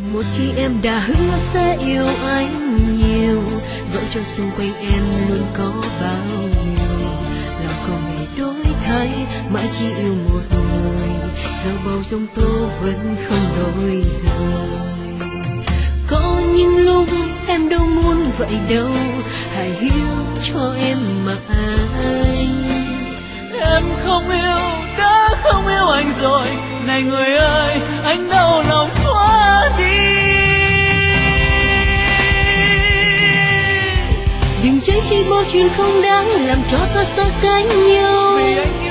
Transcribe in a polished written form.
Một khi em đã hứa sẽ yêu anh nhiều, dẫu cho xung quanh em luôn có bao nhiêu, lòng không hề đổi thay, mãi chỉ yêu một người, dẫu bao giông tố vẫn không đổi rời. Có những lúc em đâu muốn vậy đâu, hãy hiểu cho em mà anh. Em không yêu, đã không yêu anh rồi, này người ơi, anh đau lòng quá đi. Đừng trách chi bao chuyện không đáng làm cho ta xa cách nhau. Vì anh